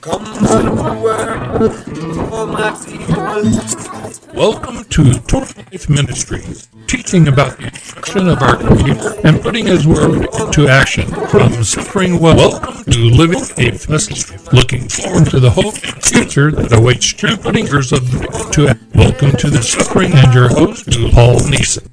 Welcome to Torah Life Ministries, teaching about the instruction of our Creator and putting His Word into action. From suffering welcome to living a message, looking forward to the hope and future that awaits true believers of the Welcome to the suffering and your host, Paul Neeson.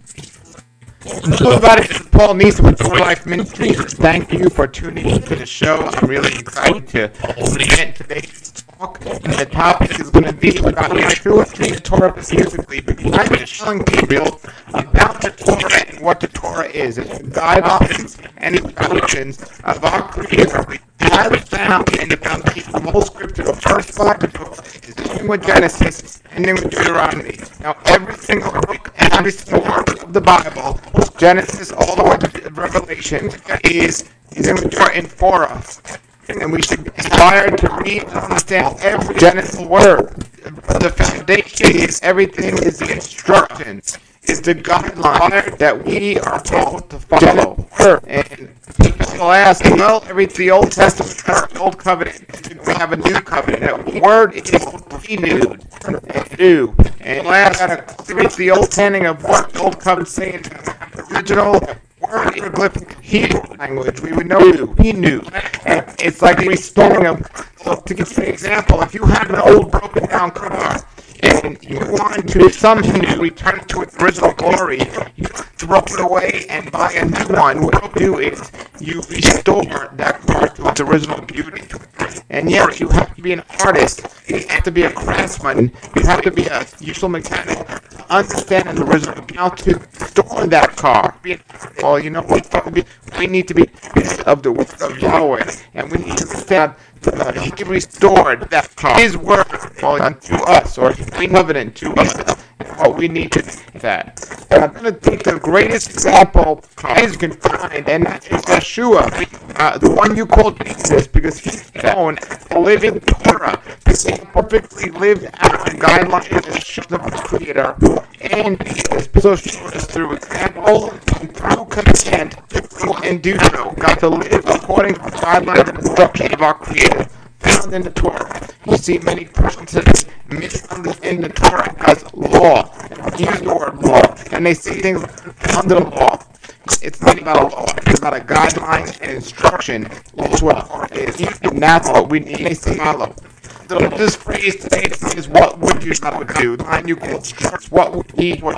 Hello everybody, this is Paul Neeson with Torah Life Ministries. Thank you for tuning into the show. I'm really excited to present today's talk. And the topic is going to be about Yeshua and the Torah specifically, because I'm just showing people about the Torah and what the Torah is. It's the guidelines and instructions of our Creator as found in the foundation of the whole scripture. The first 5 books is beginning with Genesis, ending with Deuteronomy. Now, every single book and every single word of the Bible, Genesis all the way to Revelation, is important for us. And we should be inspired to read and understand every Genesis word. The foundation is everything is the instructions, is the guideline that we are told to follow. And people ask, well, the Old Testament, the Old Covenant, we have a new covenant. The word is renewed and new. And last, it's the old standing of what the Old Covenant saying, the original word hieroglyphic Hebrew language. We would know he knew. And it's like restoring them. So to give you an example, if you have an old broken down car, and you want to somehow return to its original glory, you throw it away and buy a new one. What you do is you restore that car to its original beauty. And yes, you have to be an artist, you have to be a craftsman, you have to be a useful mechanic to understand the original how to restore that car. Well, you know what? We need to be of the word of Yahweh, and we need to understand He restored that car. His word unto us, or His covenant to us. What we need to do that. And I'm going to take the greatest example as you can find, and that is Yeshua, the one you called Jesus, because he's known as the living Torah, because he perfectly lived out the guidelines and instructions of the Creator, and so showed us through example and through command and do so. Got to live according to the guidelines and instructions of our Creator, found in the Torah. You see many persons misunderstand the Torah as law, and use the word law, and they see things under the law. It's not about a law, it's about a guideline and instruction. That's what Torah is, and that's what we need to follow. This phrase today is what would you do? The line you can instruct what would he would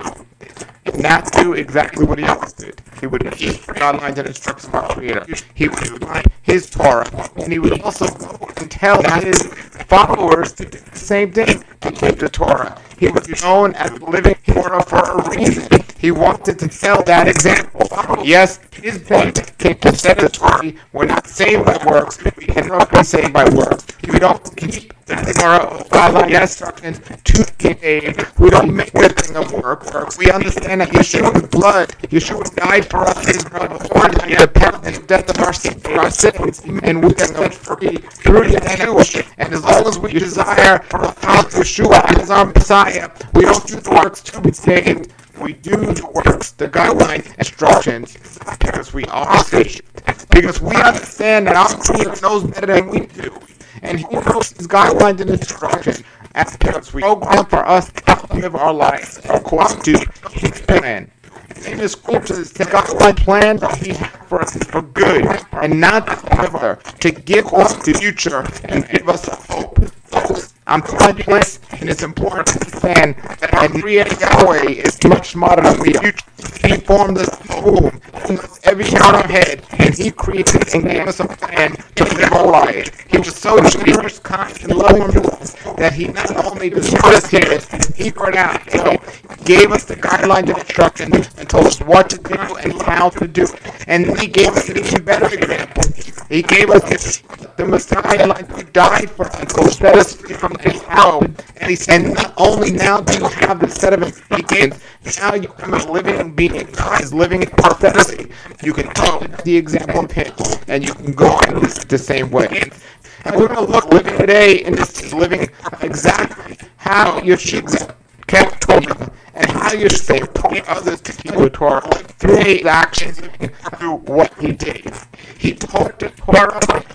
not do exactly what he else did. He would keep guidelines and instructions of our Creator. He would do his Torah, and he would also go and tell his followers to do the same thing, to keep the Torah. He was known as the living Torah for a reason. He wanted to tell that example. Yes, his point came to set the Torah. We're not saved by works. We cannot be saved by works. We don't keep the Torah guidelines and instructions to get saved. We don't make the thing of works. We understand that Yeshua's blood, Yeshua died for us, his blood before the penalty of death of our sins, and we can go free through Yeshua. And as long as we desire to follow Yeshua as our Messiah, we don't do the works to be saved. We do the works, the guidelines, instructions, because we are saved. Because we understand that our Creator knows better than we do. And He knows His guidelines and instructions as parents. We program for us to live our lives according to His plan. In the scriptures, the God's plan that He has for us is for good, and not ever to give us the future and give us a hope. I'm telling you this, and it's important to understand that our Creator Yahweh is much smarter than we are. He formed us in the womb, every hair on our head, and He created and gave us a plan to live our life. He was so generous, kind, and loving to us that He not only just put us here, He put out, so He gave us the guidelines and instructions and told us what to do and how to do it. And then He gave us an even better example. He gave us the Messiah who died for us, to set us free from His power. And He said, not only now do you have the set of His now you become a living being. God is living in prophecy. You can follow the example of Him, and you can go on the same way. And we're going to look living today in this living exactly how Yeshua kept Torah and how Yeshua taught others to keep the Torah through His actions and through what He did. He taught the Torah and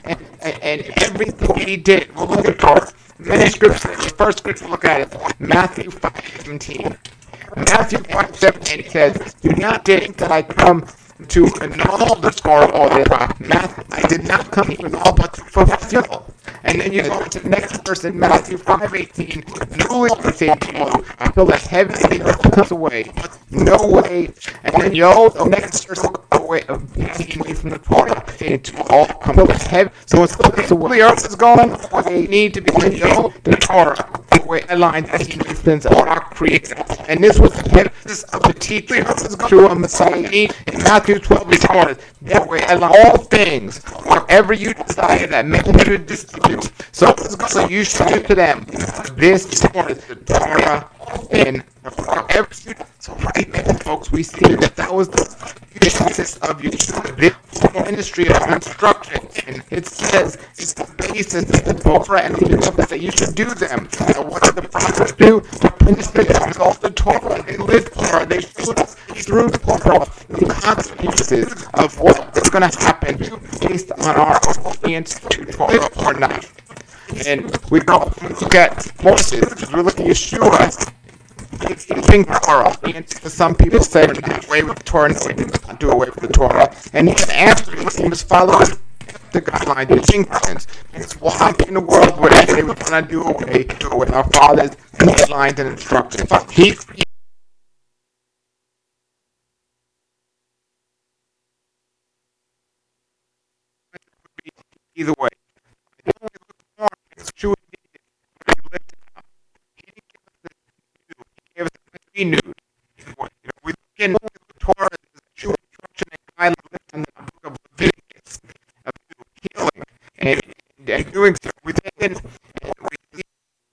And everything he did, we'll look at Torah. Many scriptures, the first scripture we'll look at is Matthew 5:17. Matthew 5:17 says, "Do not think that I come to annul the score of all the prophets. I did not come to annul, but to fulfill." And then you go to the next verse in Matthew 5:18. "Truly I say to you, until the heaven and the earth comes away, no way." And then the next verse away taking away from the Torah, to all come to heaven. So it's the earth is going away. Need to be the Torah. The way I lined since our creator. And this was the emphasis of the teaching to a Messiah. In Matthew 12, we saw it. That way, all things, whatever you desire that men should distribute, so you should do to them. This is the Torah and so right now, folks, we see that was the basis of this ministry of instruction, and it says it's the basis of the Torah and that you should do them. And what did the prophets do? The ministry of the Torah. They lived Torah. They showed us through the Torah the consequences of what is going to happen based on our obedience to Torah or not. And we go look at Moses. We look at Yeshua. Keeping Torah. And some people say we're not away with the Torah. No, we did not do away with the Torah. And he can answer it. He was following the guidelines, the instructions. It's why in the world would I say we're going to do away with our Father's guidelines and instructions. He either way. It's true. He renewed. We can look at the Torah as a true instruction and guidelines in the book of Leviticus of healing and doing so. We then we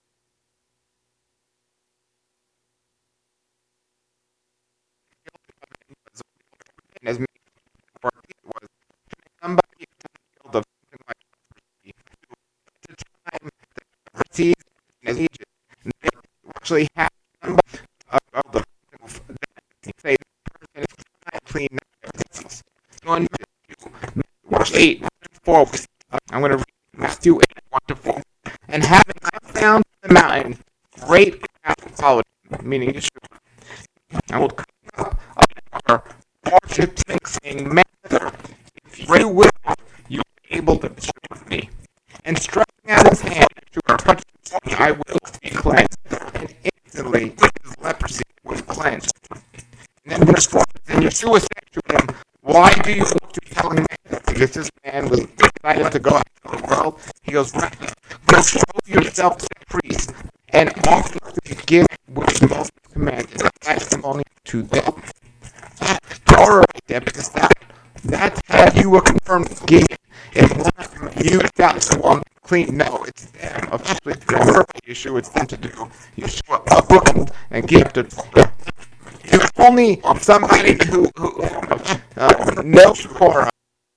as many for it was somebody killed of something like at the time the Pharisees as Egypt they actually had of the say the person is clean everything. So in Matthew 8:4, I'm going to read Matthew 8:1-4. And having come down the mountain, great crowd followed him, meaning Yeshua. And will come up our worship saying, Master, if you will, you are able to serve me. And stretching out his hand, Yeshua touched me, I will be cleansed. And instantly his leprosy was cleansed. And then verse 4, and Yeshua said to him, why do you want to tell him that? Because this man was excited to go out to the world. He goes, go show yourself to the priest and offer the gift which Moses commanded, testimony to them. Torah right there, because that's how you were confirmed gift. It's not you that's the one clean. No, it's them. Officially, Yeshua, it's them to do. Yeshua uproot and give to Torah. It's only somebody who knows Torah.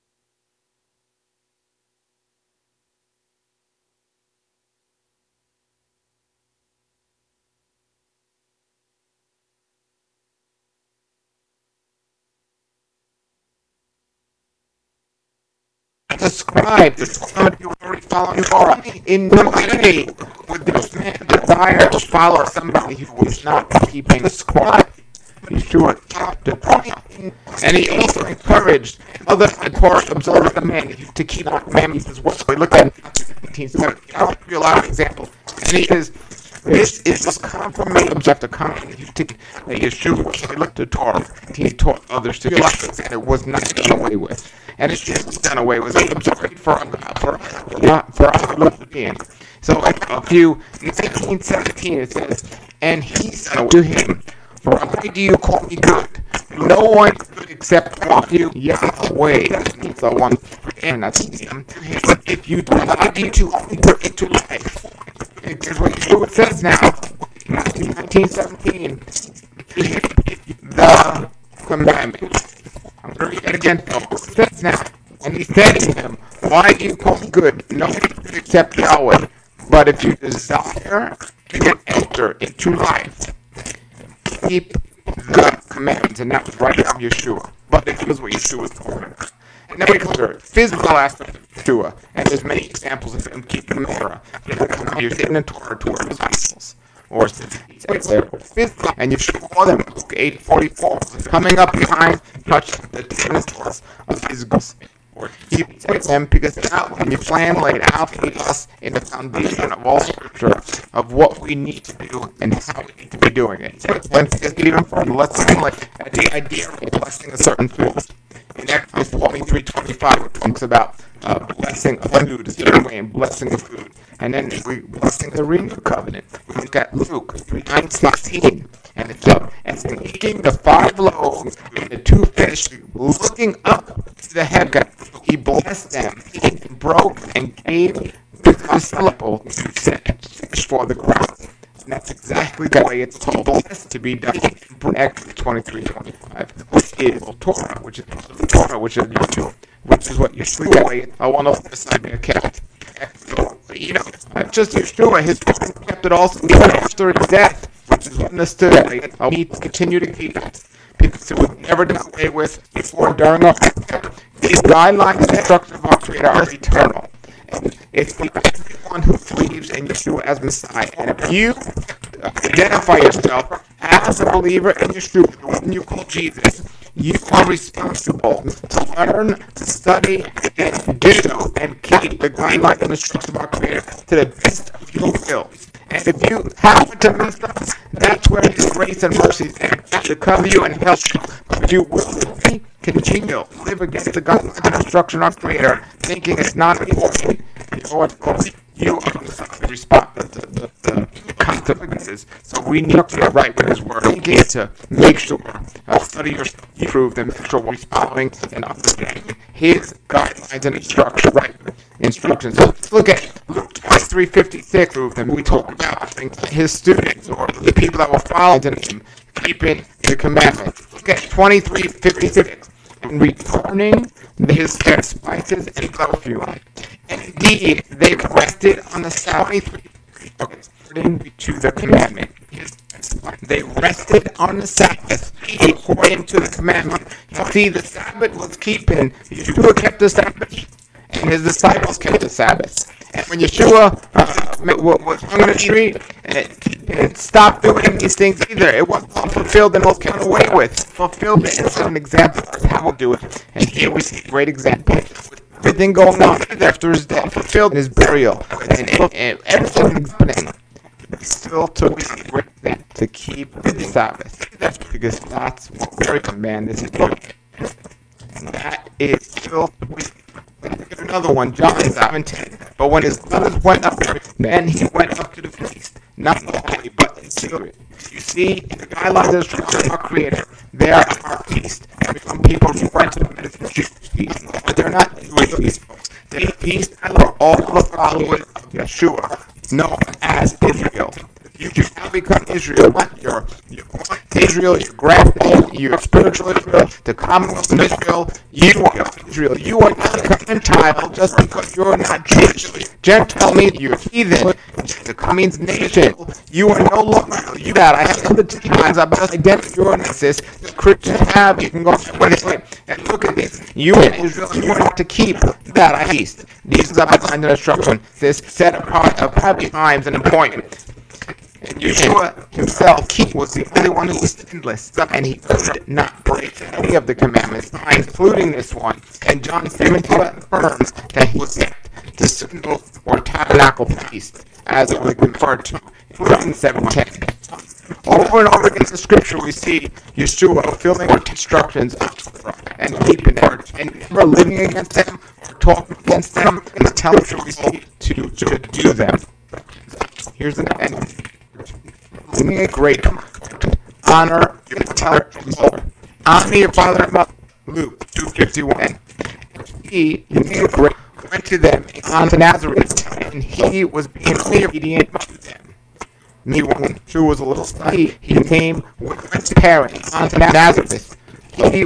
The scribe, somebody who already following Torah, in no way would this man desire to follow somebody who was not keeping the scribe. Yeshua taught the Torah, and he also encouraged other Torah observers the men to keep the commandments as well. So we look at 1970. I'll give you a lot of examples. And he says, this is this confirmation after confirmation that Yeshua looked at Torah, and he taught others to do it. It was not done away with. And it's just done away with. It was for us to look at the So a few, in 1917 it says, and he said to him, why do you call me good? No one good except you, Yahweh. That's the one, and that's him. But if you deny me to enter into life, here's what it says now, 1917, the commandment. I'm going to read it again, folks. It says now, and he said to him, why do you call me good? No one good except Yahweh. But if you desire to enter into life, keep the commandments, and that was right from Yeshua. But it was what Yeshua was talking about. And then we go to physical aspect of Yeshua. And there's many examples of him keeping the Torah. You're sitting in Torah toward his disciples. Or and you should call them Luke 8:44, coming up behind, touch the tenets of his goals. Or keep them because that when you plan laid out for us in the foundation of all scripture of what we need to do and how we need to be doing it. When it's even further, let's look at the idea of blessing a certain food. In Exodus 23:25, it talks about blessing a food a certain way and blessing the food. And then we blessing the renewed covenant. We look at Luke 9:16, and it's up and taking the 5 loaves and the 2 fish, looking up to the heaven, he blessed them, and broke and gave the disciples for the crowd. And that's exactly the way it's told to be done in Exodus 23:25, which is Torah, which is Yeshua, which is what Yeshua way. I want to decide to kept. You know, not just Yeshua, his kept it also even after his death, which is understood. I need to continue to keep it because it was never done away with before, during, or after. These guidelines and structure of our Creator are eternal. And it's for everyone who believes in Yeshua as Messiah. And if you identify yourself as a believer in Yeshua, when you call Jesus, you are responsible to learn, to study, and do, and keep the guidelines and instructions of our Creator to the best of your will. And if you happen to mess up, that's where His grace and mercy is there to cover you and help you. But you will continue to live against the guidelines and instruction of our Creator, thinking it's not important. You are responsible to the consequences. So we need to get right with His Word. We need to make sure, study yourself, prove them, make sure we're following and understanding His guidelines and instructions. So let's look at Luke 23:56. Prove them. We talk about His students or the people that will follow Him, keeping the commandments. Look at 23:56. Returning his spices and perfume. And indeed, they rested on the Sabbath, according to the commandment. They rested on the Sabbath, according to the commandment. See, the Sabbath was keeping. Yeshua kept the Sabbath, and his disciples kept the Sabbath. And when Yeshua was hung on a tree and stopped doing these things either, it wasn't fulfilled and was kept away with. Fulfilled it and set an example of how we'll do it. And here we see a great example. With everything going on after his death, fulfilled his burial, and everything happening. Still took to keep the Sabbath. Because that's what we're commanded to do. And that is still another one, John 7:10. But when his brothers went up, then he went up to the feast, not only but in secret. You see, the guidelines of our Creator, they are our feast. Some people refer to them as feast, but they're not Jewish feast, folks. They feast for all the followers of Yeshua, known as Israel. You have become Israel, you're Israel, you're grafted, you're spiritual Israel, the Commonwealth of Israel, you are Israel. You are not a Gentile just because you're not Jewish. Gentile means you're heathen. The means nation. You are no longer you that. I have other times about identity your analysis. The Christians have. You can go and look at this. You in Israel, you are not to keep that I feast. These are my instruction. This set apart of happy times and appointment. And Yeshua himself was the only one who was sinless, and he could not break any of the commandments, including this one. And John 17 affirms that he was the symbol or tabernacle feast, as it was referred to in John 7:10. Over and over again in the scripture, we see Yeshua fulfilling instructions and keeping them, and never living against them or talking against them, and telling us to do them. Here's the end. Living a great honor your father and mother. Honor your father and mother. Luke 2:51. He went to them on Nazareth, and he was being obedient to them. Me when he was a little son, he came with his parents on Nazareth. He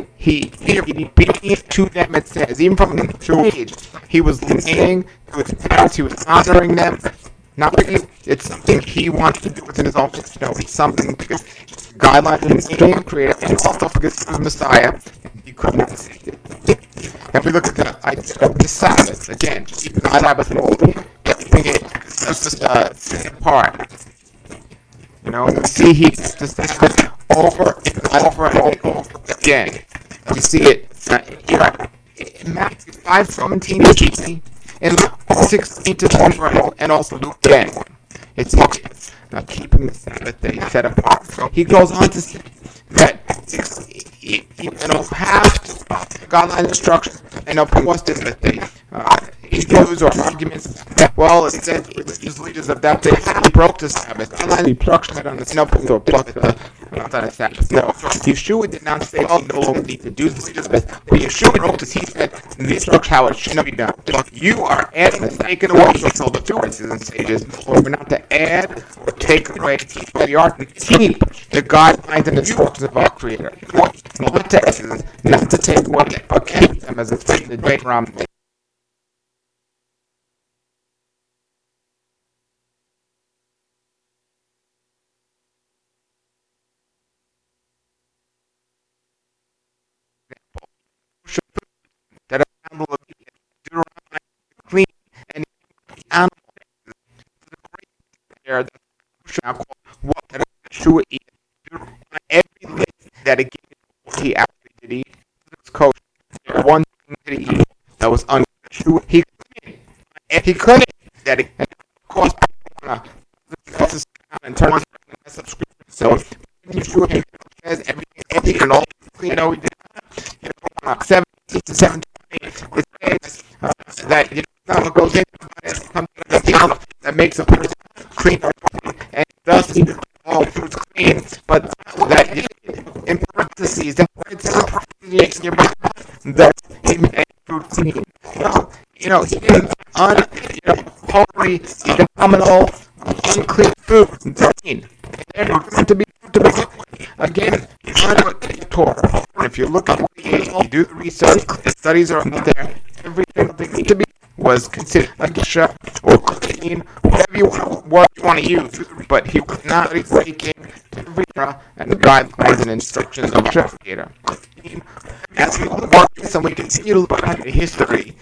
obedient to them. It says, even from the age, he was listening to his parents. He was honoring them. Not It's something he wants to do within his own, it's something because guidelines and stream created, and also because he was Messiah, he could not see it. And we look at the idea of the Sabbath again, keeping the Sabbath holy, keeping it apart. We see he does the Sabbath over and over and over again. We see it here in Matthew 5:17 and Luke 16-20, and also Luke 10. It's keeping the Sabbath day set apart. So he goes on to say that past guideline instructions and of course this day. Issues or arguments that, well, it said religious leaders of that day broke the Sabbath. Guideline instructions on the Sabbath or broke the Sabbath. No, Yeshua did not say, oh, no longer need to do the Sabbath. But Yeshua broke this. He said, this is how it should be done. You are adding and taking away from the Pharisees and sages, or we're not to add or take away the art and keep the guidelines and instructions of our Creator. Not to add, not to take away, but keep them as it's written in Deuteronomy. That a handle of Deuteronomy clean and animal there that now called what that Yeshua eat. Every list that it gave he actually did eat was kosher. One thing that he eat that was unkosher. He couldn't that it, and of course and turn on the subscription. So Yeshua says everything and all clean. He did 17 to 17. It says that what goes in that makes a person clean and thus all foods clean, but that in parentheses that makes your body that he made food clean. He didn't holy, phenomenal, unclean food clean. They're going to be again on Torah. And if you look at what you do the research, the studies are out there. Everything that to be was considered a gesha or clean, whatever you want to use. But he was not breaking every and the guidelines and instructions of the Creator. As we work this and we continue to look at the history.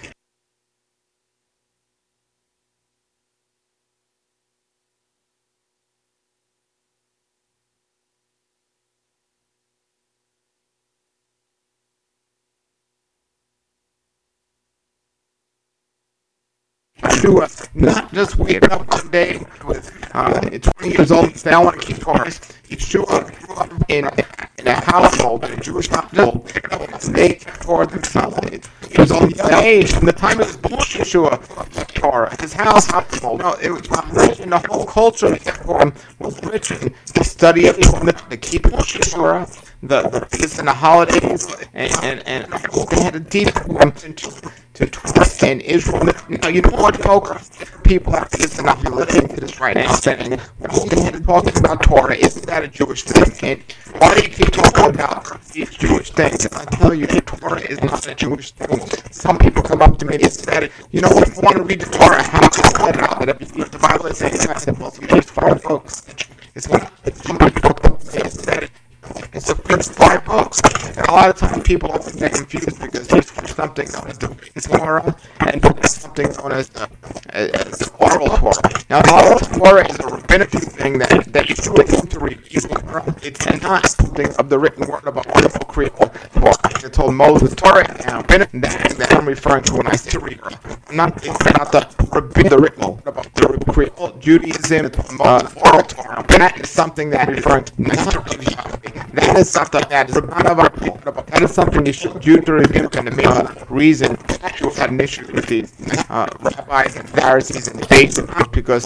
Not just wake up one day with 20 years old and say, I want to keep Torah. Yeshua grew up in a household, in a Jewish household, they kept Torah themselves. He was on the age from the time of his born, Yeshua Torah. His household, it was rich in the whole culture of Torah, was rich in the study of Torah, the keeping of Torah, the feasts and the holidays, and they had a deep connection to Torah and Israel. Now, you know what, folks? People are listening to this right now saying, talking about Torah, isn't that a Jewish thing? And why do you keep talking about these Jewish things? I tell you, Torah is not a Jewish thing. Some people come up to me and say, if you want to read the Torah, how can you cut it out? The Bible is saying, I said, well, it's fine, folks. It's not, somebody talked up and said, it's the first 5 books. And a lot of times people often get confused because there's something known as the Torah and something known as the oral Torah. Now, the oral Torah is a rabbinic thing that you should listen to read. It's not something of the written word of a wonderful creator. It told Moses Torah and that I'm referring to when I say read. I'm not the written word about the creator. Judaism, oral Torah. That is something that is referring to that is something that is not of our people. That is something you should do to review and the main reason that you had an issue with these rabbis and Pharisees and debates because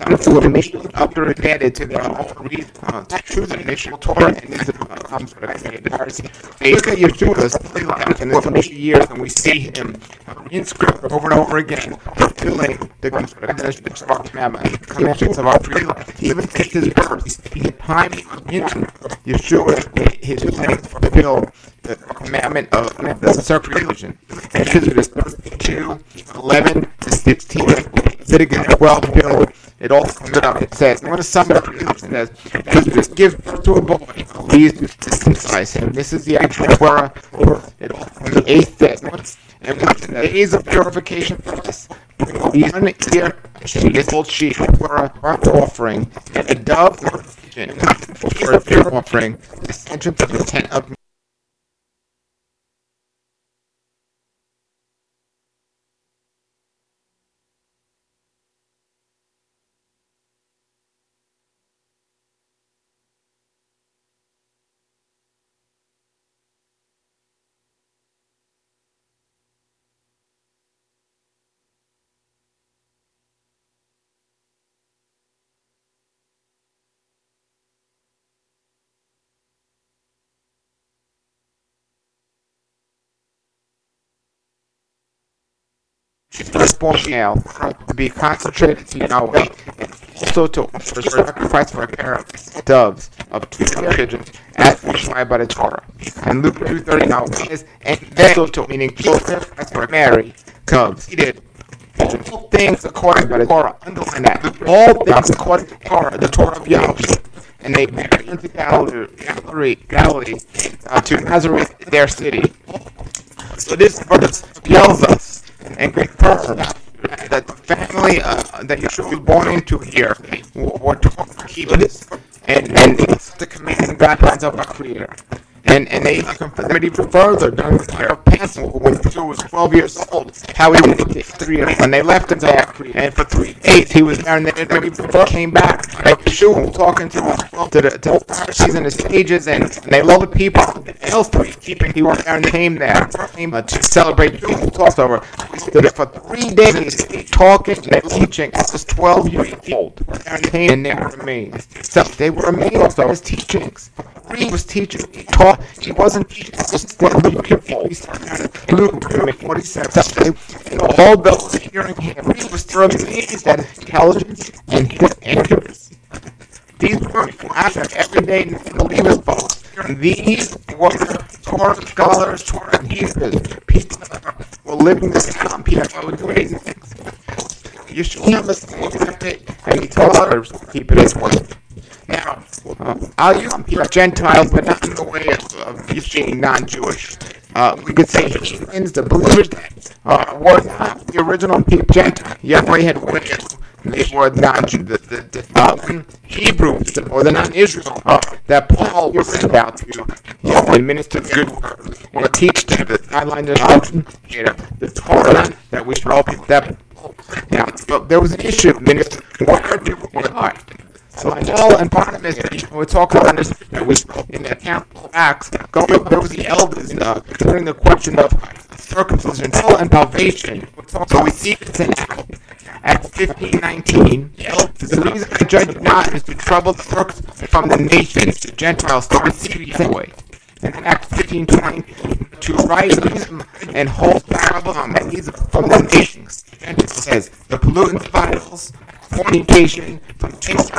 up to related to their own reason to choose an initial Torah and comes with the Pharisees. They look at Yeshua's in the 20 years and we see him in script over and over again fulfilling the commandments of our commandments of our pre-life. Even since his birth, he had time in Yeshua, his plan to fulfill the commandment of the circumcision. Exodus 2, 11 to 16, Leviticus 12, it all sums it up. It says, I'm going to sum it up. It says, Jesus gives birth to a boy. Please circumcise him. This is the actual Torah. It all on the 8th day. And the days of purification for us. These 1 year, this old sheep for a offering, and a dove for a pure offering, the entrance of the tent of firstborn male to be consecrated to Yahweh, and also to offer sacrifice for a pair of doves of 2 pigeons as prescribed by the Torah. And Luke 2:30 now says, and then also meaning sacrifice for Mary, cubs. He did all things according to the Torah. Underline that. All things according to the Torah of Yahweh. And they married into Galilee, to Nazareth, their city. So this verse tells us and confirms that the family that Yeshua was born into here were taught to keep this, and the command and guidelines of our Creator. And they confirmed it even further during the time of Passover when Yeshua was 12 years old, how he went to 3 years when they left him there, and for 3 days he was there, and then when he first came back, like Yeshua was talking to the Pharisees and the sages, and they loved the people else to be keeping. He was there and they came there to celebrate the Passover. He stood there for 3 days talking and teaching. This was 12 years old, and they remained. So they were amazed also his teachings. He was teaching. He taught. He wasn't teaching. Luke 47. All those hearing him, he was amazed at his intelligence and his accuracy. These were everyday believers, folks. These were Torah scholars, Torah teachers, people that were living this time, people that were doing things. Yeshua was accepted, and he told others to keep it as well. Now, I'll use Gentiles, but not in the way of being non-Jewish. We could say heathens, the believers that were not the original people. Gentiles. Yahweh had witnessed they were non-Jews, the Hebrews, or the non-Israel that Paul was about to administer good word, or teach them the guidelines of the Torah that we should all pick that. Now, there was an issue of ministering word to word. So Paul and Barnabas, we're talking about this, that was in the account of Acts, there was the elders considering the question of circumcision and salvation. So we see this in Acts 15:19. The reason I judge not is to trouble the circumcision from the nations, the Gentiles, to receive the way. And in Acts 15:20, to write them and hold parable on these from the nations. It says the pollutants of idols, fornication, from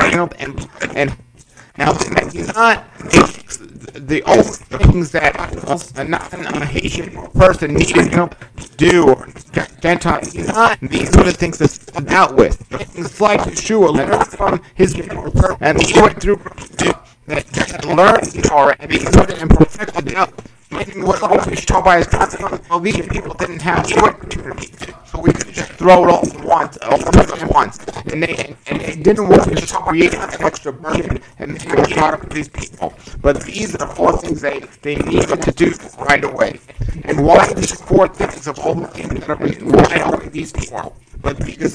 and now not the old things that a non-Haitian person needed to do, or Gentile, not these are the things that's dealt with. Things like Yeshua learned from his and he went through that learned the Torah and he put it and perfected it out. What always taught by his time, well, these people didn't have the opportunity, so we could just throw it all at once, and they didn't want to just create an extra burden and make it hard for these people. But these are the 4 things they needed to do right away. And why these 4 things of all the things that are written? Why are these people? But because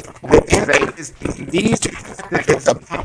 these things about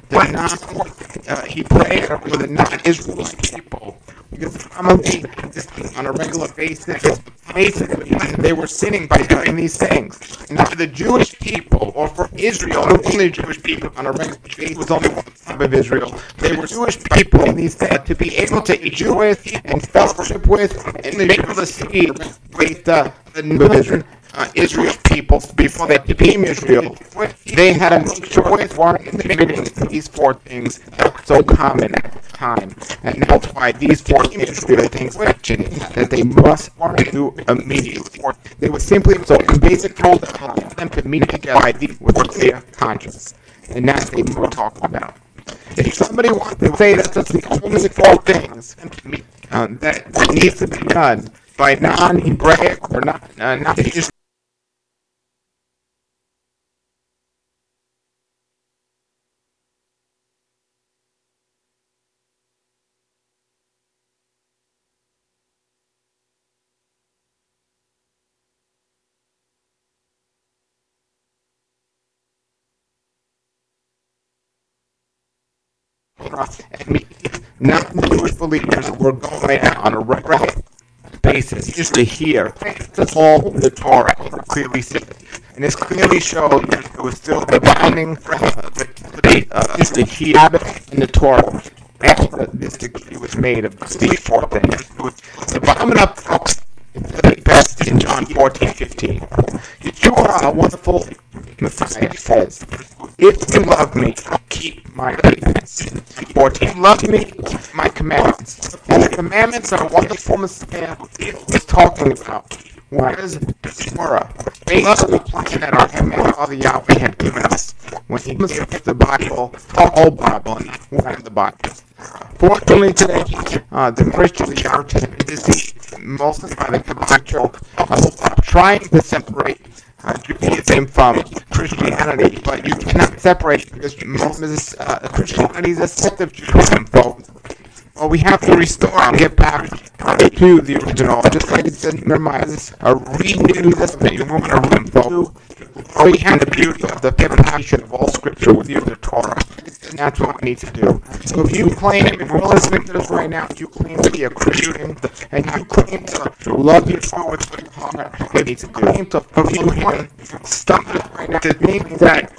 the he prayed for the non-Israelite people. Because probably on a regular basis, basically, they were sinning by doing these things. And for the Jewish people, or for Israel, only Jewish people on a regular basis, was only one type of Israel. They were Jewish people in these things to be able to eat Jewish and fellowship with, and be able to see with the Israel. Israel people before they became Israel, they had to make sure they weren't committing these 4 things that were so common at the time, and that's why these 4 Israel things mentioned that they must do immediately. They were simply so basic rules that allowed them to meet together with their conscience. and that's what we're talking about. If somebody wants to say that that's the only four things that needs to be done by non-Hebraic or not and non-Jewish believers were going out on a regular basis usually here. That's all the Torah clearly says. And it's clearly showed that it was still the binding the Hebrew and the Torah after this decree was made of these four things. It was the bottom up best in John 14:15. Yeshua, a wonderful Messiah, says, "If you love me, keep my commandments." 14. Love me, keep my commandments. And the commandments are what the former Messiah is talking about. What is the Torah? Based on the plan that our Heavenly Father Yahweh had given us when He gave the Bible, the whole Bible, and not the Bible. Fortunately today, the Christians are deceived mostly by the Kabbalah trying to separate Judaism from Christianity, but you cannot separate because Christianity is a sect of Judaism, folks. Well, we have to restore and get back to the original, just like it said in Jeremiah, renew this thing. We're going to renew. We have the beauty of the comparison of all Scripture with you, the Torah. And that's what we need to do. So if you claim, if we're listening to this right now, you claim to be a Christian, and you claim to love your soul with your heart, you need to claim to fulfill Him. Stop it right now. That means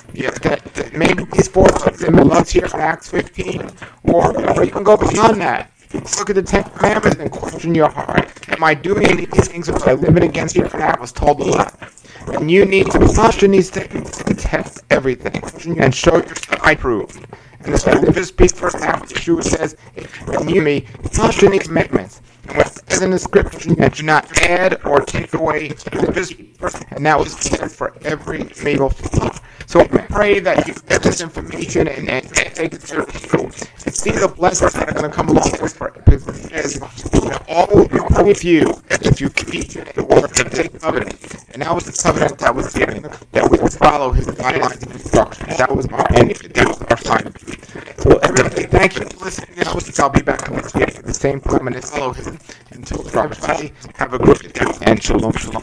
that maybe these four things in the love here in Acts 15, or you can go beyond that. Look at the Ten Commandments and question your heart. Am I doing these things or am I living against your I was told a lot. And you need to question these things and test everything and show yourself I prove. And the this piece first half, Yeshua says, and you me, question these commandments. And what says in the scripture, that do not add or take away this, and that was said for every single thing. So I pray that you get this information and take it seriously and see the blessings that are going to come along with it. Because all will be with you if you keep the word of the covenant. And that was the covenant that was given, that we would follow His guidelines and instructions. That was our end. That was our sign. So everybody, thank you for listening. I'll be back next week at the same time and follow Him. Until everybody, have a good day and shalom, shalom.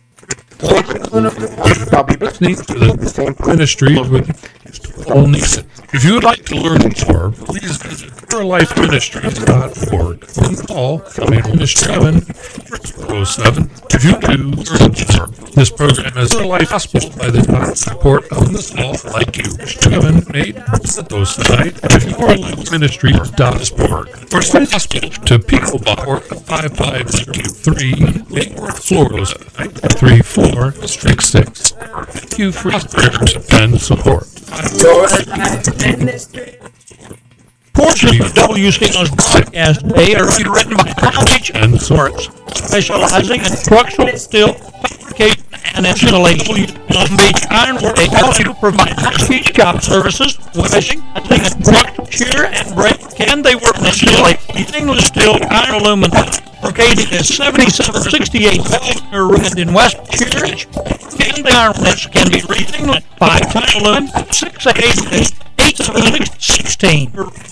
I'll be listening to the ministry with Paul Neeson. If you would like to learn more, please visit purelifeministries.org and call Ministry 707 if you do learn more. This program is Pure Life Gospel by the support of the small like you. 7-8 if you are ministry.org or send gospel to P.O. Box 553 Florida 3466. Thank you for your prayers and support. Portions of WCNO's broadcast today are written by college and source, specializing in structural steel fabrication and installation. Long Beach Ironwork, they also provide high-speed job services, welding, structure and brake, and they work in installation. Stainless steel, iron, aluminum, located at 7768 Western Road in West Church. And the iron nets can be reached at 5 aluminum 688 87616.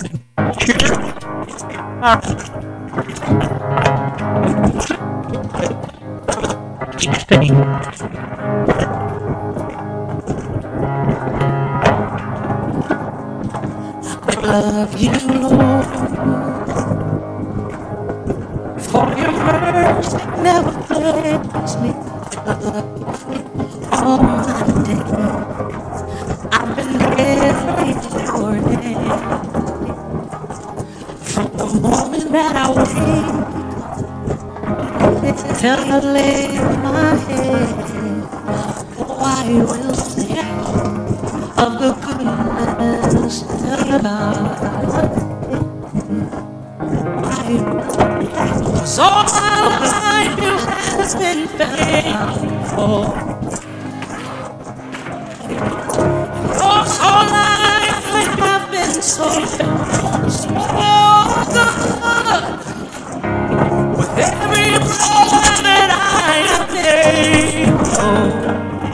I love you, Lord, for your mercy never fails me. I love you all my days. I've been ready for it from the moment that I wake till I lay my head. Oh, I will sing of the goodness of God. So my life has been faithful.